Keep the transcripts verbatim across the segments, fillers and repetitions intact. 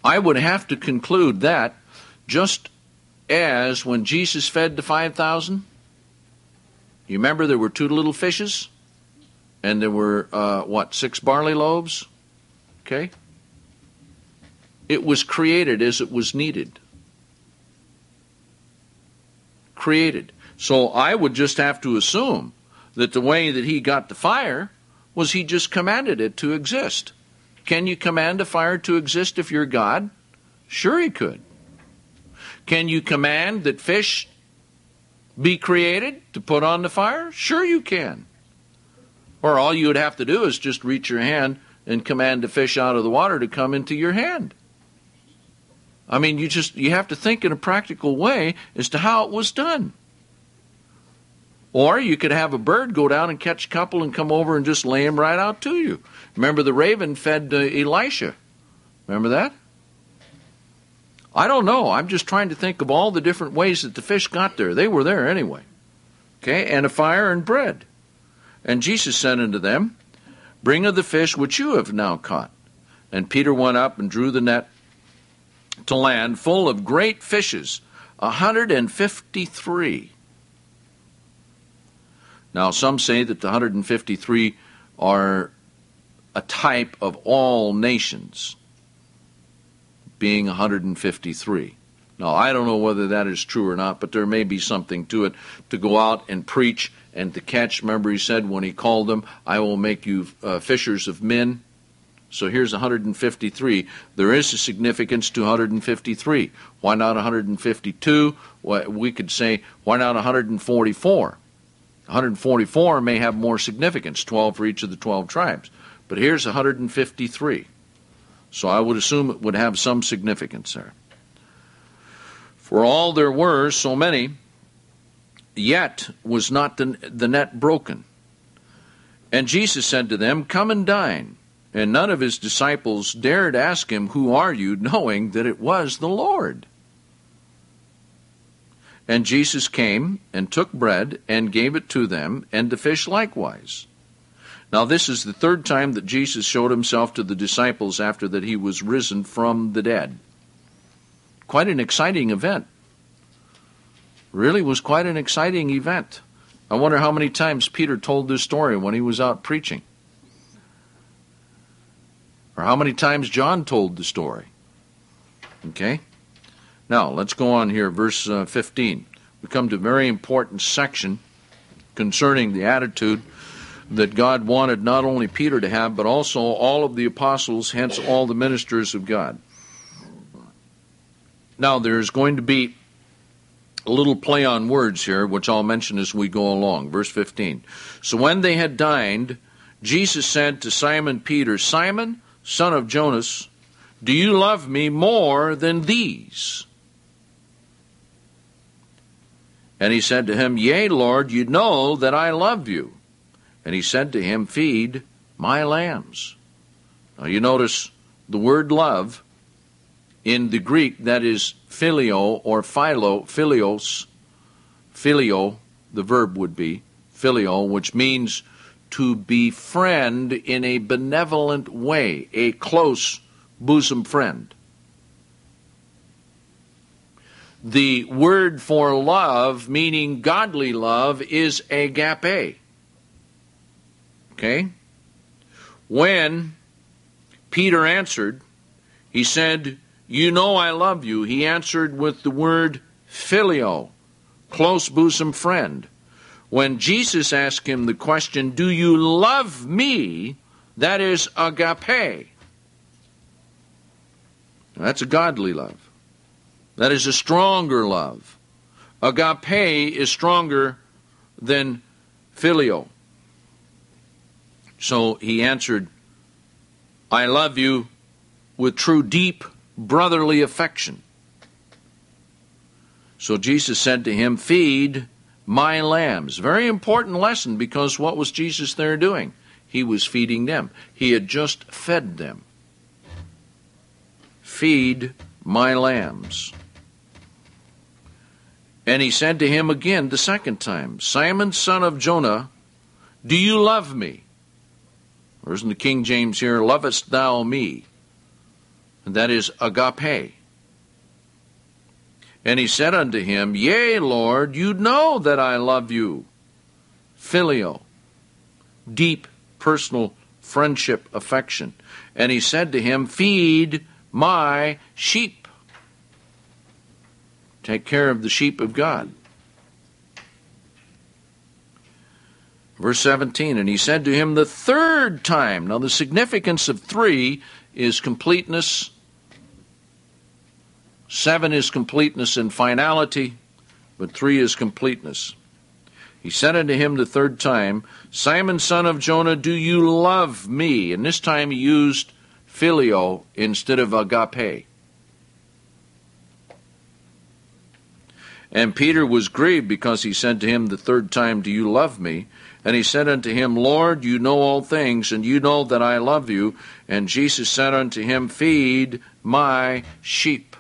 I would have to conclude that just as when Jesus fed the five thousand, you remember there were two little fishes, and there were, uh, what, six barley loaves? Okay? It was created as it was needed. Created. So I would just have to assume that the way that he got the fire was he just commanded it to exist. Can you command a fire to exist if you're God? Sure he could. Can you command that fish be created to put on the fire? Sure you can. Or all you would have to do is just reach your hand and command the fish out of the water to come into your hand. I mean, you just you have to think in a practical way as to how it was done. Or you could have a bird go down and catch a couple and come over and just lay them right out to you. Remember the raven fed uh, Elisha. Remember that? I don't know. I'm just trying to think of all the different ways that the fish got there. They were there anyway. Okay, and a fire and bread. And Jesus said unto them, Bring of the fish which you have now caught. And Peter went up and drew the net to land full of great fishes, a hundred and fifty-three. Now some say that the one hundred fifty-three are a type of all nations, being one hundred fifty-three. Now I don't know whether that is true or not, but there may be something to it, to go out and preach and to catch. Remember he said when he called them, I will make you uh, fishers of men. So here's one hundred fifty-three. There is a significance to one hundred fifty-three. Why not one hundred fifty-two? Well, we could say, why not one hundred forty-four? one hundred forty-four may have more significance, twelve for each of the twelve tribes. But here's one hundred fifty-three. So I would assume it would have some significance there. For all there were so many, yet was not the, the net broken. And Jesus said to them, Come and dine. And none of his disciples dared ask him, Who are you? Knowing that it was the Lord. And Jesus came and took bread and gave it to them, and the fish likewise. Now this is the third time that Jesus showed himself to the disciples after that he was risen from the dead. Quite an exciting event. Really was quite an exciting event. I wonder how many times Peter told this story when he was out preaching. Or how many times John told the story. Okay? Now, let's go on here, verse uh, fifteen. We come to a very important section concerning the attitude that God wanted not only Peter to have, but also all of the apostles, hence all the ministers of God. Now, there's going to be a little play on words here, which I'll mention as we go along. Verse fifteen. So when they had dined, Jesus said to Simon Peter, Simon, son of Jonas, do you love me more than these? And he said to him, Yea, Lord, you know that I love you. And he said to him, Feed my lambs. Now you notice the word love in the Greek, that is phileo or philo, philios, phileo, the verb would be, phileo, which means to befriend in a benevolent way, a close bosom friend. The word for love, meaning godly love, is agape. Okay? When Peter answered, he said, You know I love you. He answered with the word phileo, close bosom friend. When Jesus asked him the question, Do you love me? That is agape. That's a godly love. That is a stronger love. Agape is stronger than phileo. So he answered, I love you with true deep brotherly affection. So Jesus said to him, Feed my lambs. Very important lesson, because what was Jesus there doing? He was feeding them. He had just fed them. Feed my lambs. And he said to him again the second time, Simon, son of Jonah, do you love me? Or isn't the King James here, lovest thou me? And that is agape. And he said unto him, Yea, Lord, you know that I love you. Phileo, deep personal friendship, affection. And he said to him, Feed my sheep. Take care of the sheep of God. Verse seventeen, and he said to him the third time. Now the significance of three is completeness. Seven is completeness and finality, but three is completeness. He said unto him the third time, Simon, son of Jonah, do you love me? And this time he used phileo instead of agape. And Peter was grieved because he said to him the third time, Do you love me? And he said unto him, Lord, you know all things, and you know that I love you. And Jesus said unto him, Feed my sheep.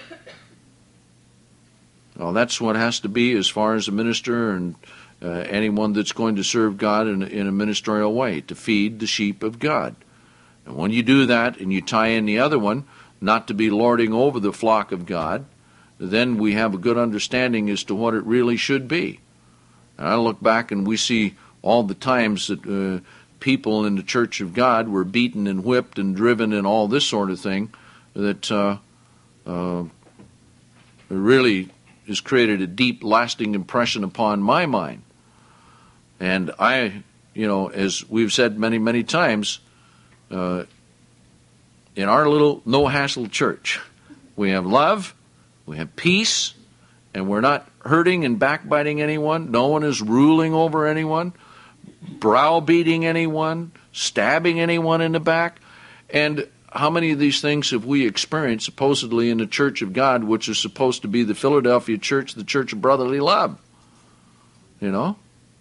Well, that's what has to be as far as a minister and uh, anyone that's going to serve God in, in a ministerial way, to feed the sheep of God. And when you do that and you tie in the other one, not to be lording over the flock of God, then we have a good understanding as to what it really should be. And I look back and we see all the times that uh, people in the church of God were beaten and whipped and driven and all this sort of thing, that uh, uh, really has created a deep, lasting impression upon my mind. And I, you know, as we've said many, many times, uh, in our little no-hassle church, we have love, we have peace, and we're not hurting and backbiting anyone. No one is ruling over anyone, browbeating anyone, stabbing anyone in the back. And how many of these things have we experienced supposedly in the Church of God, which is supposed to be the Philadelphia church, the church of brotherly love? You know?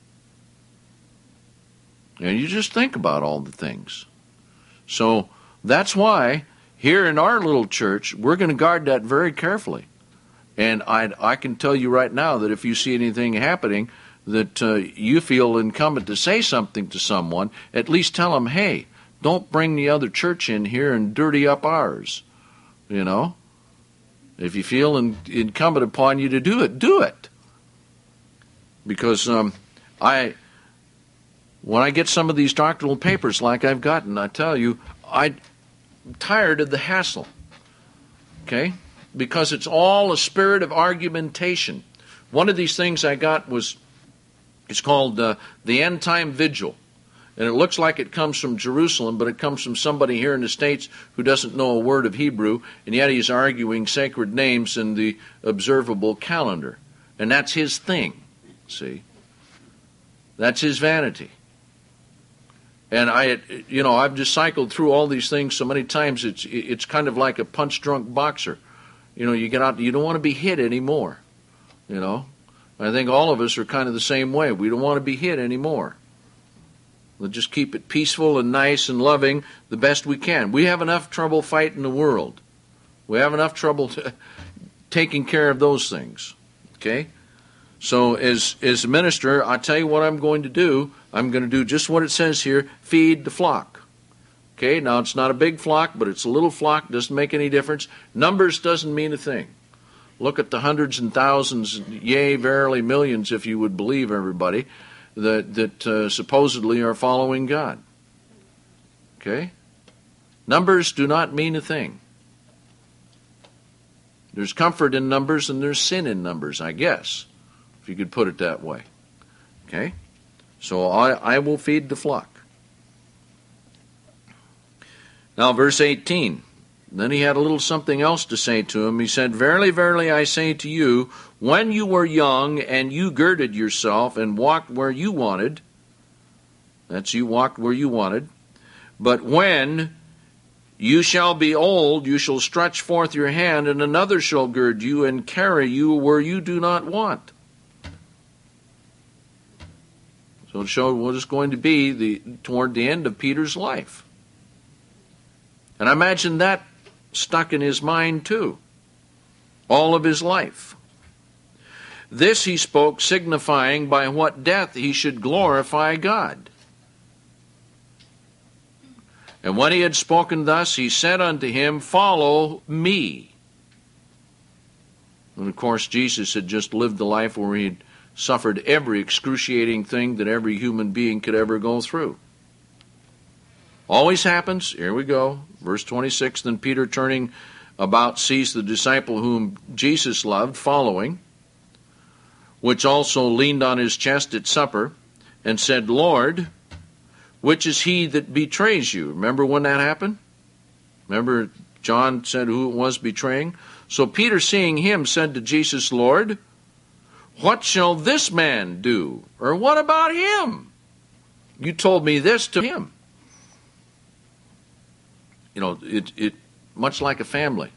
And you just think about all the things. So that's why here in our little church, we're going to guard that very carefully. And I, I can tell you right now that if you see anything happening that uh, you feel incumbent to say something to someone, at least tell them, hey, don't bring the other church in here and dirty up ours. You know? If you feel in, incumbent upon you to do it, do it. Because um, I, when I get some of these doctrinal papers like I've gotten, I tell you, I'm tired of the hassle. Okay? Because it's all a spirit of argumentation. One of these things I got was, it's called uh, the End Time Vigil. And it looks like it comes from Jerusalem, but it comes from somebody here in the States who doesn't know a word of Hebrew, and yet he's arguing sacred names in the observable calendar. And that's his thing, see? That's his vanity. And I, you know, I've just cycled through all these things so many times, it's it's kind of like a punch-drunk boxer. You know, you get out, you don't want to be hit anymore, you know? I think all of us are kind of the same way. We don't want to be hit anymore. We'll just keep it peaceful and nice and loving the best we can. We have enough trouble fighting the world. We have enough trouble t- taking care of those things. Okay? So as, as a minister, I tell you what I'm going to do. I'm going to do just what it says here, feed the flock. Okay? Now it's not a big flock, but it's a little flock. Doesn't make any difference. Numbers doesn't mean a thing. Look at the hundreds and thousands, yea, verily millions, if you would believe everybody, that that uh, supposedly are following God. Okay? Numbers do not mean a thing. There's comfort in numbers and there's sin in numbers, I guess, if you could put it that way. Okay? So I, I will feed the flock. Now verse eighteen. Then he had a little something else to say to him. He said, Verily, verily, I say to you, when you were young and you girded yourself and walked where you wanted, that's you walked where you wanted, but when you shall be old, you shall stretch forth your hand, and another shall gird you and carry you where you do not want. So it showed what is going to be the toward the end of Peter's life. And I imagine that stuck in his mind too, all of his life. This he spoke, signifying by what death he should glorify God. And when he had spoken thus, he said unto him, Follow me. And of course, Jesus had just lived the life where he had suffered every excruciating thing that every human being could ever go through. Always happens. Here we go. Verse twenty-six, Then Peter, turning about, sees the disciple whom Jesus loved following, which also leaned on his chest at supper, and said, Lord, which is he that betrays you? Remember when that happened? Remember John said who it was betraying? So Peter, seeing him, said to Jesus, Lord, what shall this man do? Or what about him? You told me this to him. You know, it, it much like a family.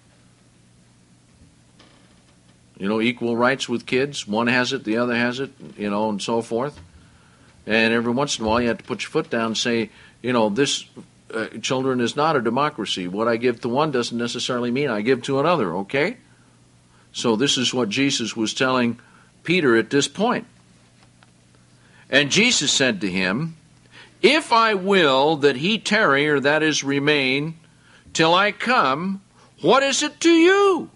You know, equal rights with kids. One has it, the other has it, you know, and so forth. And every once in a while you have to put your foot down and say, you know, this, uh, children, is not a democracy. What I give to one doesn't necessarily mean I give to another, okay? So this is what Jesus was telling Peter at this point. And Jesus said to him, If I will that he tarry, or that is remain, till I come, what is it to you?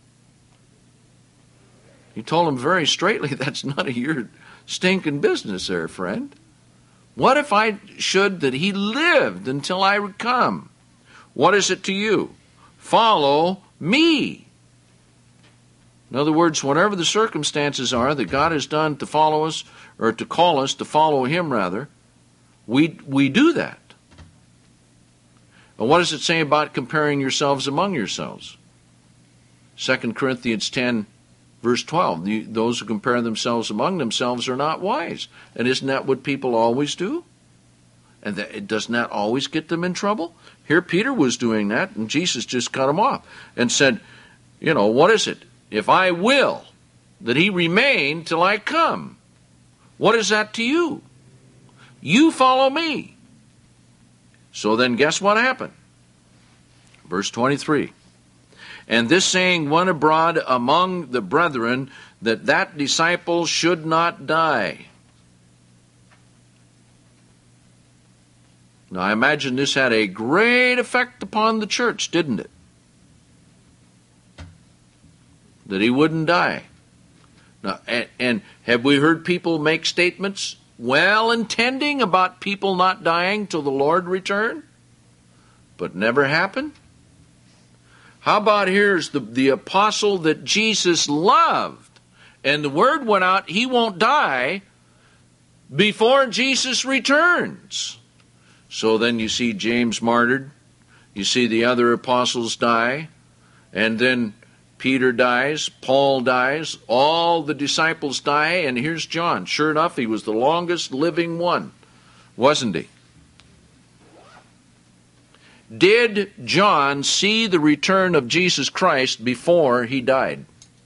He told him very straightly, that's none of your stinking business there, friend. What if I should that he lived until I would come? What is it to you? Follow me. In other words, whatever the circumstances are that God has done to follow us, or to call us to follow him rather, we we do that. And what does it say about comparing yourselves among yourselves? Second Corinthians ten, verse twelve, the, those who compare themselves among themselves are not wise. And isn't that what people always do? And that, it doesn't that always get them in trouble? Here Peter was doing that, and Jesus just cut him off and said, you know, what is it? If I will that he remain till I come, what is that to you? You follow me. So then guess what happened? Verse twenty-three. And this saying went abroad among the brethren, that that disciple should not die. Now I imagine this had a great effect upon the church, didn't it? That he wouldn't die. Now, and, and have we heard people make statements well intending about people not dying till the Lord return, but never happen? How about here's the, the apostle that Jesus loved, and the word went out, he won't die before Jesus returns. So then you see James martyred, you see the other apostles die, and then Peter dies, Paul dies, all the disciples die, and here's John. Sure enough, he was the longest living one, wasn't he? Did John see the return of Jesus Christ before he died?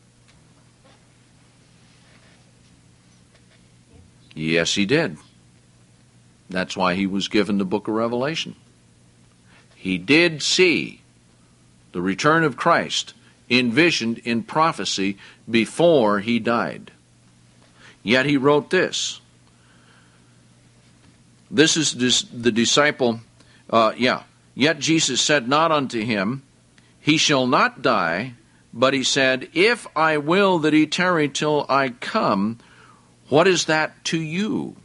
Yes, he did. That's why he was given the book of Revelation. He did see the return of Christ envisioned in prophecy before he died. Yet he wrote this. This is this, the disciple, uh, yeah. Yet Jesus said not unto him, He shall not die, but he said, If I will that he tarry till I come, what is that to you?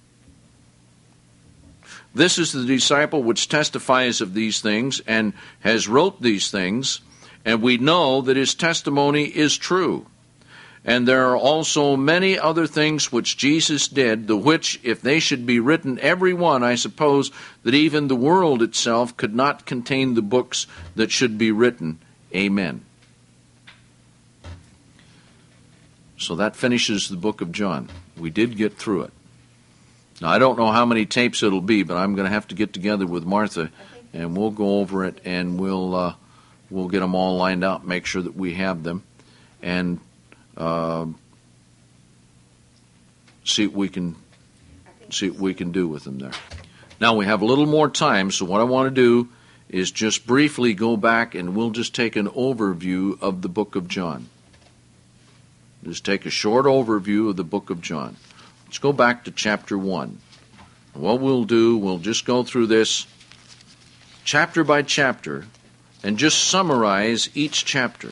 This is the disciple which testifies of these things, and has wrote these things, and we know that his testimony is true. And there are also many other things which Jesus did, the which, if they should be written every one, I suppose that even the world itself could not contain the books that should be written. Amen. So that finishes the book of John. We did get through it. Now, I don't know how many tapes it'll be, but I'm going to have to get together with Martha, and we'll go over it, and we'll uh, we'll get them all lined out, make sure that we have them, and uh, see what we can see what we can do with them there. Now we have a little more time, so what I want to do is just briefly go back, and we'll just take an overview of the book of John. Just take a short overview of the book of John. Let's go back to chapter one. What we'll do, we'll just go through this chapter by chapter, and just summarize each chapter.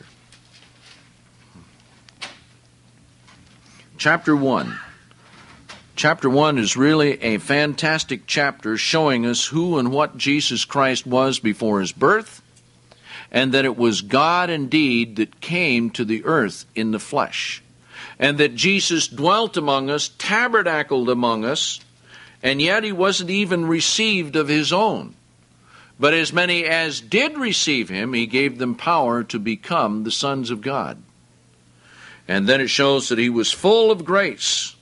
Chapter one. Chapter one is really a fantastic chapter showing us who and what Jesus Christ was before his birth, and that it was God indeed that came to the earth in the flesh, and that Jesus dwelt among us, tabernacled among us, and yet he wasn't even received of his own. But as many as did receive him, he gave them power to become the sons of God. And then it shows that he was full of grace,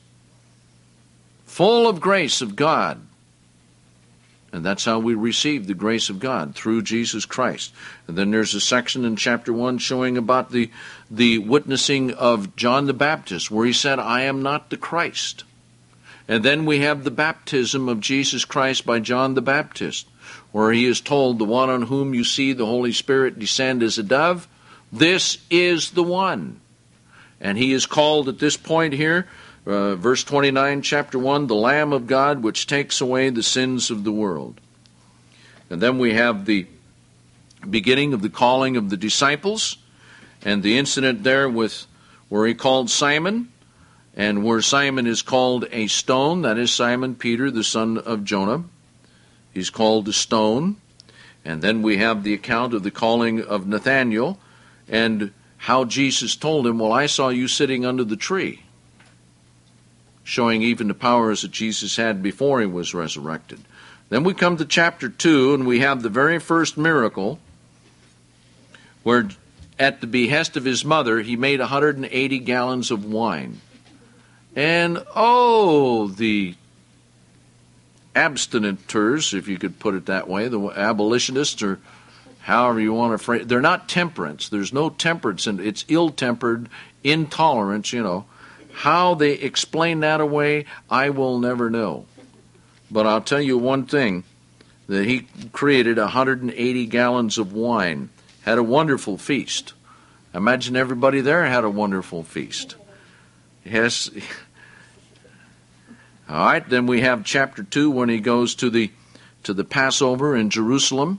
full of grace of God. And that's how we receive the grace of God, through Jesus Christ. And then there's a section in chapter one showing about the, the witnessing of John the Baptist, where he said, I am not the Christ. And then we have the baptism of Jesus Christ by John the Baptist, where he is told, the one on whom you see the Holy Spirit descend as a dove, this is the one. And he is called at this point here, uh, verse twenty-nine, chapter one, the Lamb of God, which takes away the sins of the world. And then we have the beginning of the calling of the disciples, and the incident there with where he called Simon, and where Simon is called a stone, that is Simon Peter, the son of Jonah. He's called a stone. And then we have the account of the calling of Nathanael, and how Jesus told him, well, I saw you sitting under the tree, showing even the powers that Jesus had before he was resurrected. Then we come to chapter two, and we have the very first miracle, where at the behest of his mother, he made one hundred eighty gallons of wine. And, oh, the abstinenters, if you could put it that way, the abolitionists, or however you want to phrase, they're not temperance. There's no temperance, and it's ill-tempered, intolerance, you know. How they explain that away, I will never know. But I'll tell you one thing, that he created one hundred eighty gallons of wine, had a wonderful feast. Imagine everybody there had a wonderful feast. Yes. All right, then we have chapter two when he goes to the to the Passover in Jerusalem.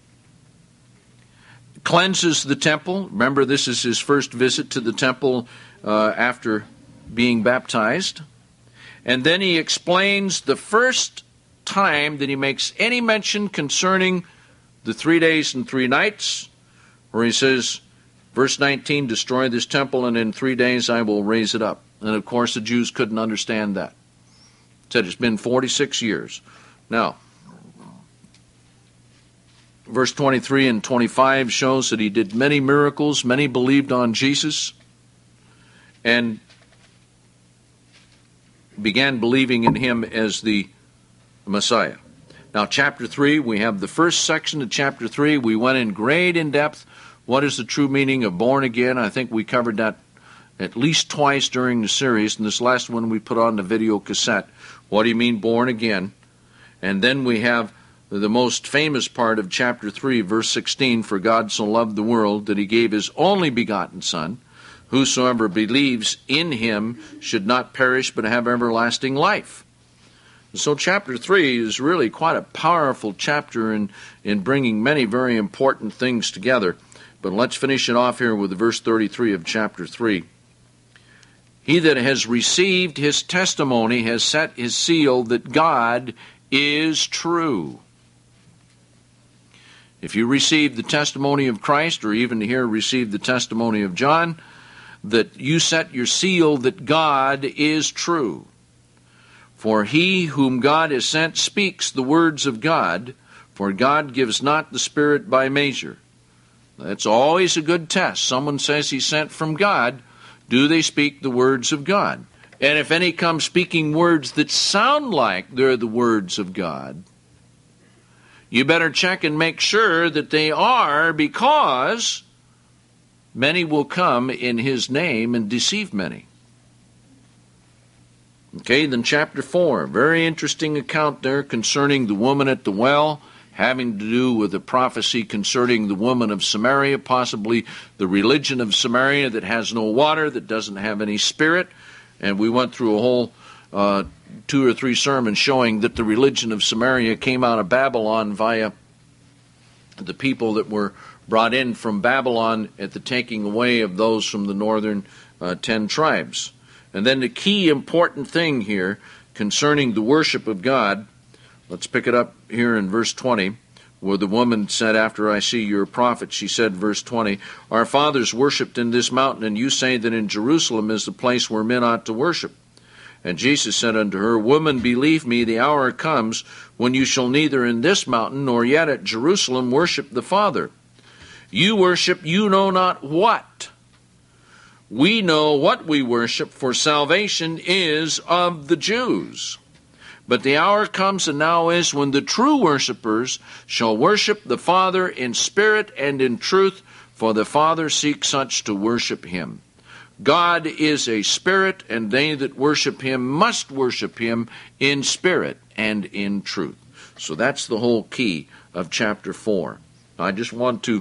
Cleanses the temple. Remember, this is his first visit to the temple uh, after being baptized. And then he explains the first time that he makes any mention concerning the three days and three nights, where he says, verse nineteen, destroy this temple and in three days I will raise it up. And of course the Jews couldn't understand that. He said it's been forty-six years. Now, verse twenty-three and twenty-five shows that he did many miracles. Many believed on Jesus and began believing in him as the Messiah. Now, chapter three, we have the first section of chapter three. We went in great in depth. What is the true meaning of born again? I think we covered that at least twice during the series. And this last one we put on the video cassette. What do you mean born again? And then we have the most famous part of chapter three, verse sixteen, for God so loved the world that he gave his only begotten Son, whosoever believes in him should not perish but have everlasting life. So chapter three is really quite a powerful chapter in, in bringing many very important things together. But let's finish it off here with verse thirty-three of chapter three. He that has received his testimony has set his seal that God is true. If you receive the testimony of Christ, or even here receive the testimony of John, that you set your seal that God is true. For he whom God has sent speaks the words of God, for God gives not the Spirit by measure. That's always a good test. Someone says he's sent from God. Do they speak the words of God? And if any come speaking words that sound like they're the words of God, you better check and make sure that they are, because many will come in his name and deceive many. Okay, then chapter four, very interesting account there concerning the woman at the well, having to do with a prophecy concerning the woman of Samaria, possibly the religion of Samaria that has no water, that doesn't have any spirit. And we went through a whole uh, two or three sermons showing that the religion of Samaria came out of Babylon via the people that were brought in from Babylon at the taking away of those from the northern uh, ten tribes. And then the key important thing here concerning the worship of God, let's pick it up here in verse twenty, where the woman said, after I see you're a prophet, she said, verse twenty, our fathers worshipped in this mountain, and you say that in Jerusalem is the place where men ought to worship. And Jesus said unto her, Woman, believe me, the hour comes when you shall neither in this mountain nor yet at Jerusalem worship the Father. You worship you know not what. We know what we worship, for salvation is of the Jews. But the hour comes, and now is, when the true worshipers shall worship the Father in spirit and in truth, for the Father seeks such to worship him. God is a spirit, and they that worship him must worship him in spirit and in truth. So that's the whole key of chapter four. I just want to,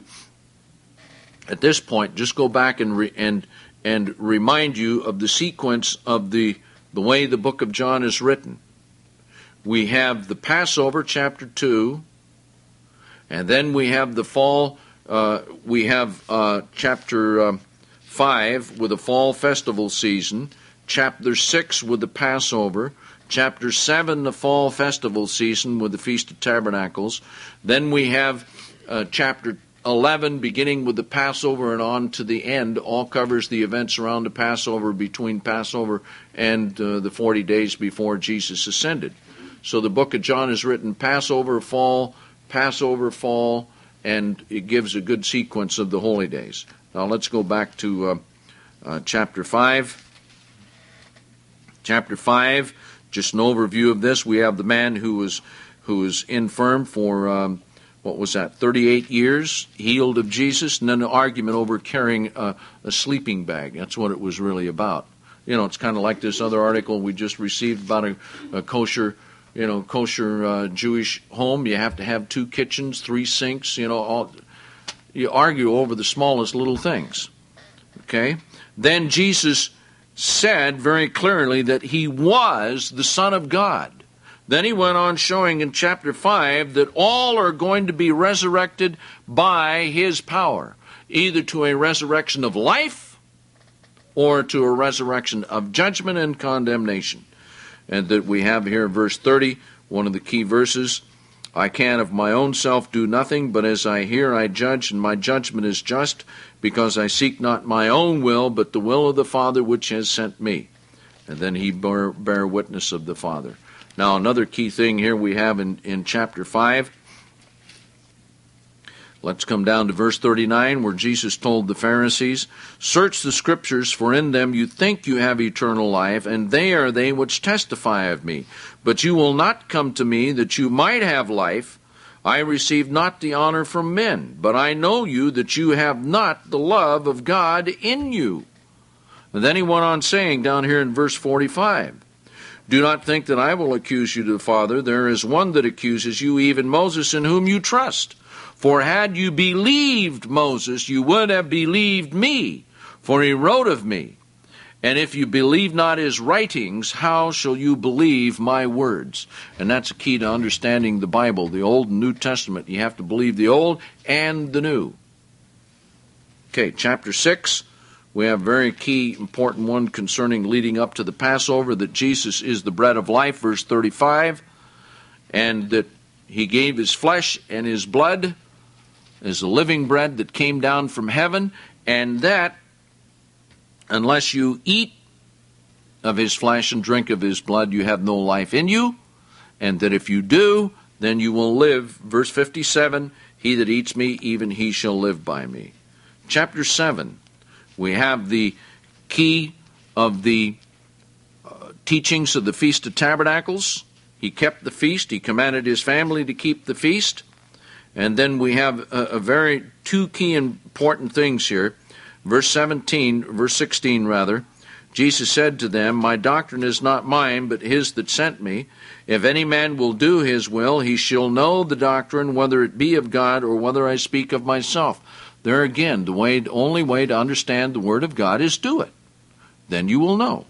at this point, just go back and re, and and remind you of the sequence of the the way the book of John is written. We have the Passover, chapter two, and then we have the fall. Uh, we have uh, chapter um, five with the fall festival season, chapter six with the Passover, chapter seven the fall festival season with the Feast of Tabernacles. Then we have uh, chapter eleven beginning with the Passover and on to the end, all covers the events around the Passover, between Passover and uh, the forty days before Jesus ascended. So the book of John is written Passover, fall, Passover, fall, and it gives a good sequence of the holy days. Now let's go back to uh, uh, chapter five. Chapter five, just an overview of this. We have the man who was who was infirm for, um, what was that, thirty-eight years, healed of Jesus, and then an argument over carrying a, a sleeping bag. That's what it was really about. You know, it's kind of like this other article we just received about a, a kosher You know, kosher uh, Jewish home. You have to have two kitchens, three sinks, you know, all, you argue over the smallest little things. Okay? Then Jesus said very clearly that he was the Son of God. Then he went on showing in chapter five that all are going to be resurrected by his power, either to a resurrection of life or to a resurrection of judgment and condemnation. And that we have here in verse thirty, one of the key verses, I can of my own self do nothing, but as I hear I judge, and my judgment is just, because I seek not my own will, but the will of the Father which has sent me. And then he bear, bear witness of the Father. Now another key thing here we have in, in chapter five. Let's come down to verse thirty-nine, where Jesus told the Pharisees, Search the Scriptures, for in them you think you have eternal life, and they are they which testify of me. But you will not come to me that you might have life. I receive not the honor from men, but I know you that you have not the love of God in you. And then he went on saying down here in verse forty-five, Do not think that I will accuse you to the Father. There is one that accuses you, even Moses, in whom you trust. For had you believed Moses, you would have believed me, for he wrote of me. And if you believe not his writings, how shall you believe my words? And that's a key to understanding the Bible, the Old and New Testament. You have to believe the Old and the New. Okay, chapter six, we have a very key, important one concerning leading up to the Passover, that Jesus is the bread of life, verse thirty-five, and that he gave his flesh and his blood as a living bread that came down from heaven, and that unless you eat of his flesh and drink of his blood, you have no life in you, and that if you do, then you will live. Verse fifty-seven, he that eats me, even he shall live by me. Chapter seven, we have the key of the uh, teachings of the Feast of Tabernacles. He kept the feast. He commanded his family to keep the feast. And then we have a, a very two key important things here. Verse seventeen, verse sixteen rather. Jesus said to them, My doctrine is not mine, but his that sent me. If any man will do his will, he shall know the doctrine, whether it be of God or whether I speak of myself. There again, the way, the only way to understand the word of God is do it. Then you will know.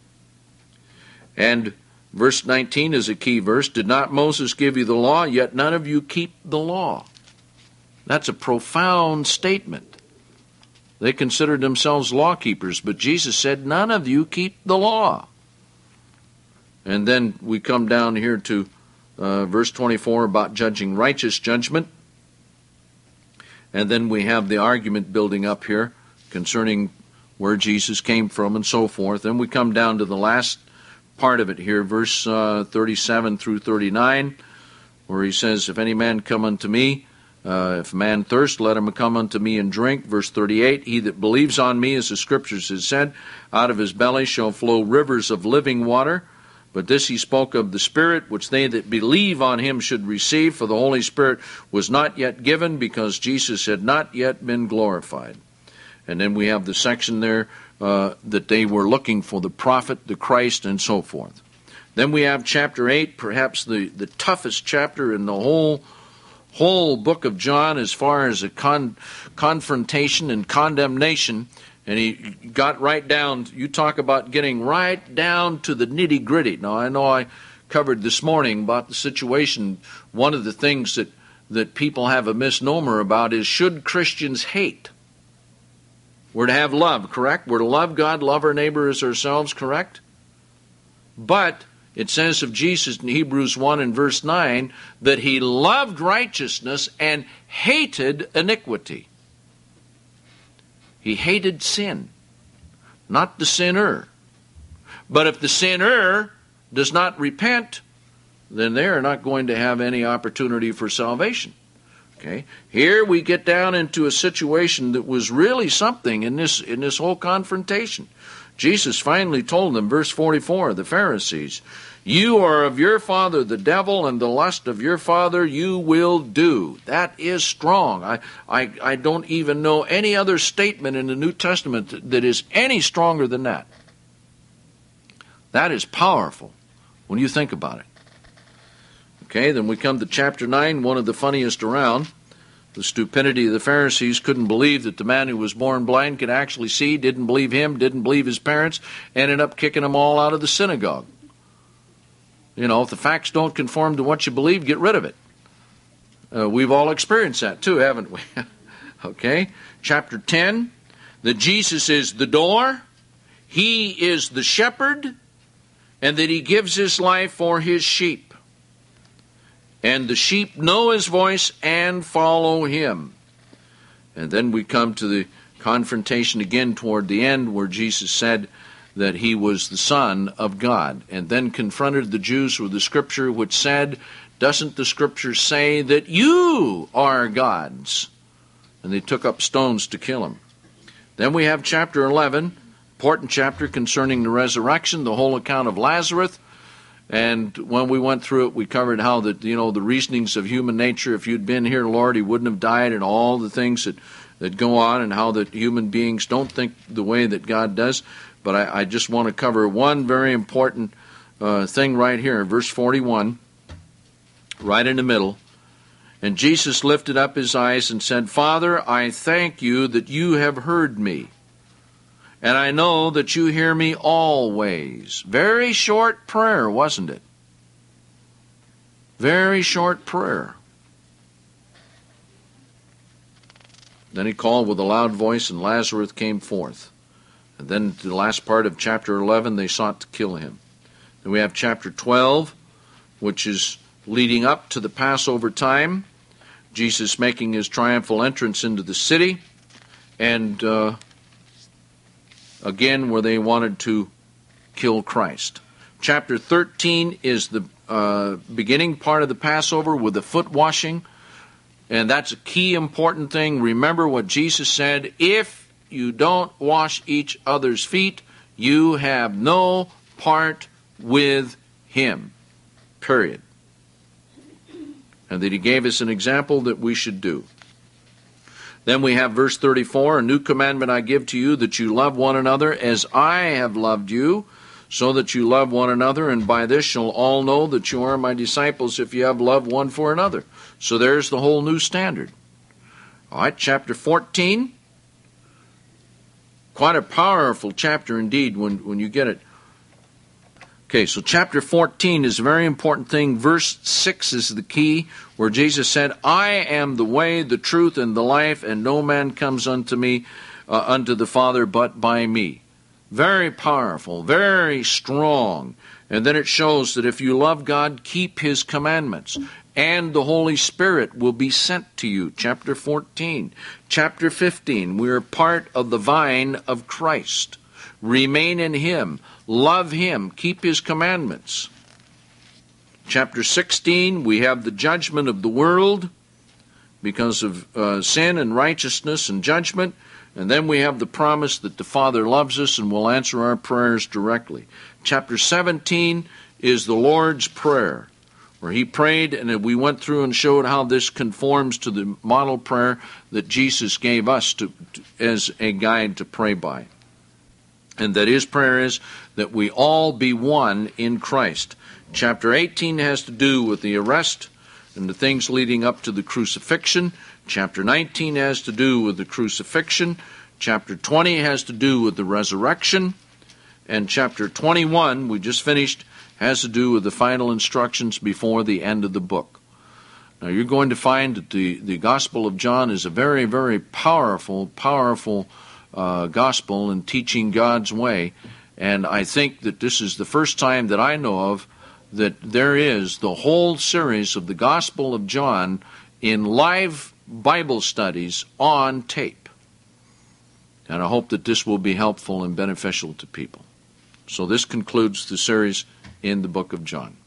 And verse nineteen is a key verse. Did not Moses give you the law? Yet none of you keep the law. That's a profound statement. They considered themselves law keepers, but Jesus said, none of you keep the law. And then we come down here to uh, verse twenty-four about judging righteous judgment. And then we have the argument building up here concerning where Jesus came from and so forth. Then we come down to the last part of it here, verse uh, thirty-seven through thirty-nine, where he says, if any man come unto me, uh, if a man thirst, let him come unto me and drink. Verse thirty-eight, he that believes on me, as the Scriptures has said, out of his belly shall flow rivers of living water. But this he spoke of the Spirit, which they that believe on him should receive, for the Holy Spirit was not yet given, because Jesus had not yet been glorified. And then we have the section there uh, that they were looking for the prophet, the Christ, and so forth. Then we have chapter eight, perhaps the, the toughest chapter in the whole whole book of John as far as a con- confrontation and condemnation. And he got right down, you talk about getting right down to the nitty-gritty. Now, I know I covered this morning about the situation. One of the things that, that people have a misnomer about is, should Christians hate? We're to have love, correct? We're to love God, love our neighbor as ourselves, correct? But it says of Jesus in Hebrews one and verse nine that he loved righteousness and hated iniquity. He hated sin, not the sinner. But if the sinner does not repent, then they are not going to have any opportunity for salvation. Okay? Here we get down into a situation that was really something in this in this whole confrontation. Jesus finally told them, verse forty-four, the Pharisees, you are of your father the devil, and the lust of your father you will do. That is strong. I, I, I don't even know any other statement in the New Testament that is any stronger than that. That is powerful when you think about it. Okay, then we come to chapter nine, one of the funniest around. The stupidity of the Pharisees couldn't believe that the man who was born blind could actually see, didn't believe him, didn't believe his parents, ended up kicking them all out of the synagogue. You know, if the facts don't conform to what you believe, get rid of it. Uh, we've all experienced that too, haven't we? Okay, chapter ten, that Jesus is the door, he is the shepherd, and that he gives his life for his sheep. And the sheep know his voice and follow him. And then we come to the confrontation again toward the end, where Jesus said that he was the Son of God, and then confronted the Jews with the Scripture which said, doesn't the Scripture say that you are gods? And they took up stones to kill him. Then we have chapter eleven, important chapter concerning the resurrection, the whole account of Lazarus. And when we went through it, we covered how that, you know, the reasonings of human nature, if you'd been here, Lord, he wouldn't have died, and all the things that, that go on, and how that human beings don't think the way that God does. But I, I just want to cover one very important uh, thing right here, verse forty-one, right in the middle. And Jesus lifted up his eyes and said, Father, I thank you that you have heard me, and I know that you hear me always. Very short prayer, wasn't it? Very short prayer. Then he called with a loud voice, and Lazarus came forth. And then the last part of chapter eleven, they sought to kill him. Then we have chapter twelve, which is leading up to the Passover time. Jesus making his triumphal entrance into the city. And uh, again, where they wanted to kill Christ. Chapter thirteen is the uh, beginning part of the Passover with the foot washing. And that's a key important thing. Remember what Jesus said, if you don't wash each other's feet, you have no part with him. Period. And that he gave us an example that we should do. Then we have verse thirty-four, a new commandment I give to you, that you love one another as I have loved you, so that you love one another, and by this shall all know that you are my disciples, if you have love one for another. So there's the whole new standard. All right, chapter fourteen. Quite a powerful chapter indeed when, when you get it. Okay, so chapter fourteen is a very important thing. Verse six is the key, where Jesus said, I am the way, the truth, and the life, and no man comes unto me, uh, unto the Father, but by me. Very powerful, very strong. And then it shows that if you love God, keep His commandments. And the Holy Spirit will be sent to you. Chapter fourteen. Chapter fifteen, we are part of the vine of Christ. Remain in Him. Love Him. Keep His commandments. Chapter sixteen, we have the judgment of the world because of uh, sin and righteousness and judgment. And then we have the promise that the Father loves us and will answer our prayers directly. Chapter seventeen is the Lord's Prayer, where He prayed, and we went through and showed how this conforms to the model prayer that Jesus gave us to, to, as a guide to pray by. And that His prayer is that we all be one in Christ. Chapter eighteen has to do with the arrest and the things leading up to the crucifixion. Chapter nineteen has to do with the crucifixion. Chapter twenty has to do with the resurrection. And chapter twenty-one, we just finished, has to do with the final instructions before the end of the book. Now you're going to find that the, the Gospel of John is a very, very powerful, powerful uh, gospel in teaching God's way. And I think that this is the first time that I know of that there is the whole series of the Gospel of John in live Bible studies on tape. And I hope that this will be helpful and beneficial to people. So this concludes the series in the book of John.